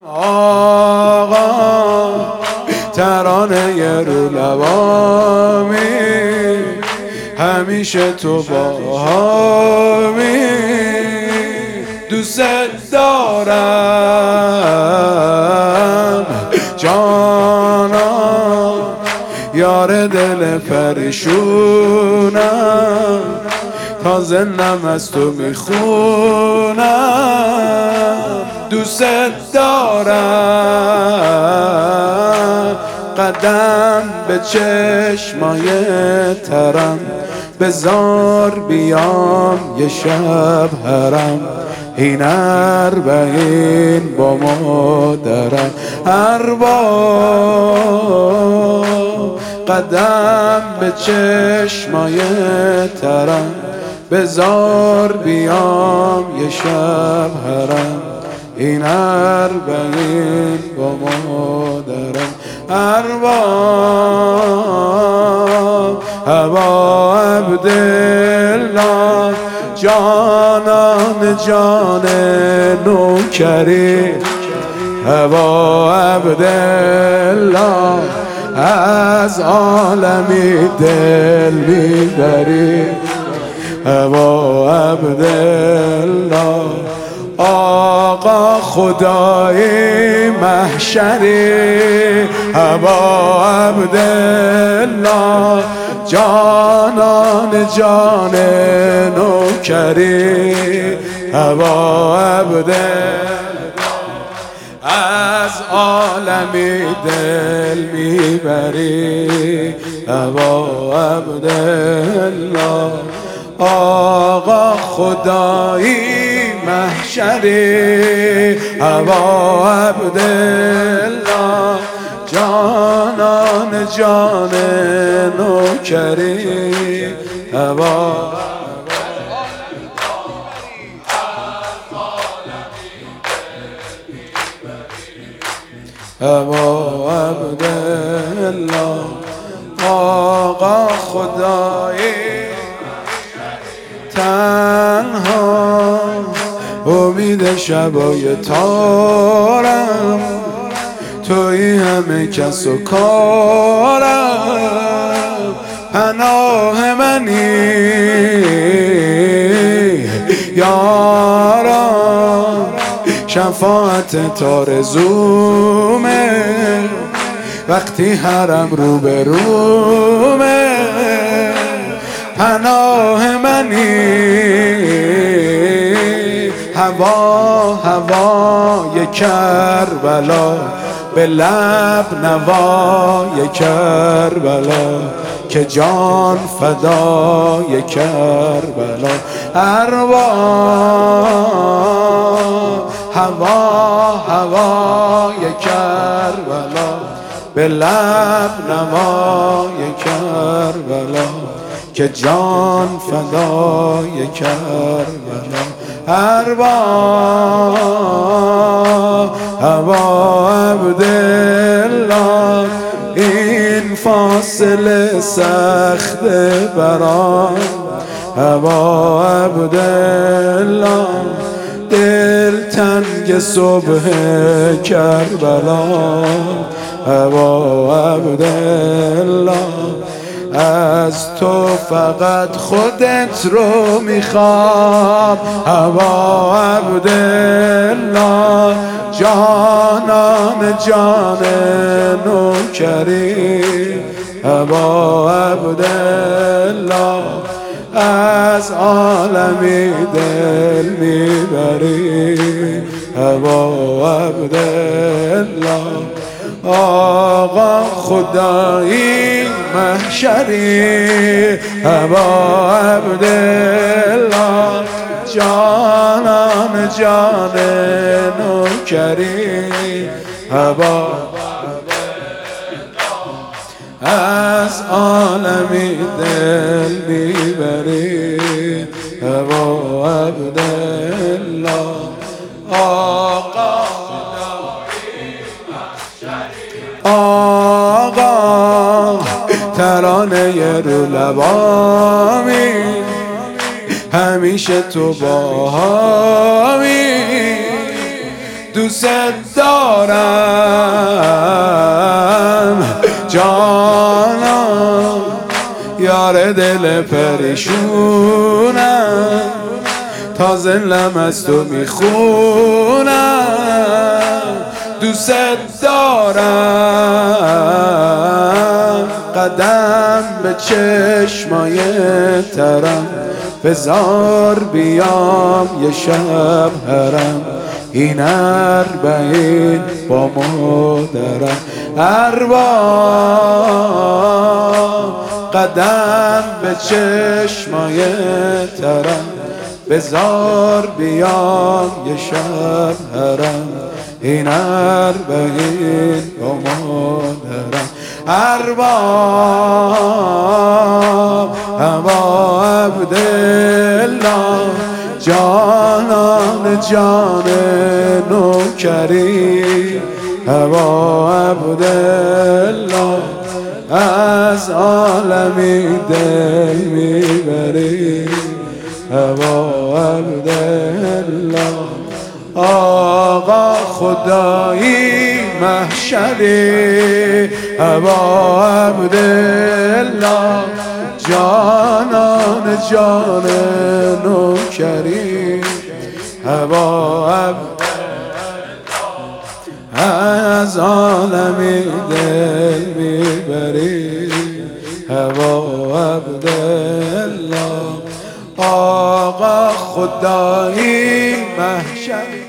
آقا ترانه رو لبامی، همیشه تو باهامی، دوست دارم جانا، یار دل پریشونم، تازه نم از تو میخونم، دوست دارم قدم به چشمای ترم، بزار بیام یه شب حرم، این اربعین با مادرم، ارباب قدم به چشمای ترم، بزار بیام یه شب حرم، این اربعین با مادرم، ارباب ابا عبدالله جانان جان نوکری، ابا عبدالله از عالمی دل میبری، ابا عبدالله آقا خدای محشری، ابا عبدالله جانان جان نوکری، ابا عبدالله از عالمی دل میبری، ابا عبدالله آقا خدایی محشری، ابا عبدالله جانان جان نوکری، ابا ابا عبدالله آقا خدایی تنها امید شبای تارم، توی همه کس و کارم، پناه منی یارم، شفاعت تارزومه وقتی حرم رو به رومه، پناه منی هوای کربلا، به لب نوای کربلا، که جان فدای کربلا، ارواح هوای کربلا، به لب نوای کربلا، که جان فدای کربلا، ارواح ابا عبدالله این فاصله سخت برام، ابا عبدالله دل تنگ صبح کربلا، ابا عبدالله از تو فقط خودت رو میخوام، ابا عبدالله جانان جان نوکری، ابا عبدالله از عالمی دل میبری، ابا عبدالله آقا خدایی محشری، ابا عبدالله جانان جان نوکری، ابا از عالمی دل میبری، ابا عبدالله آقا آقا ترانه رو لبامی، همیشه تو باهامی، دوست دارم جانم، یار دل پریشونم، تازه لم از تو میخونم. دوست دارم قدم به چشمای ترم، بزار بیام یه شب حرم، این اربعین با مادرم. ارباب قدم به چشمای ترم، بزار بیام یه شب حرم، این اربعین با مادرم. ارباب ابا عبدالله، جانان جان نوکری، ابا عبدالله از عالمی دل میبری. ابا عبدالله آقا خدایی محشری، ابا عبدالله جانان جان نوکری. ابا عبدالله از عالمی دل میبری. ابا عبدالله آقا خدایی محشری.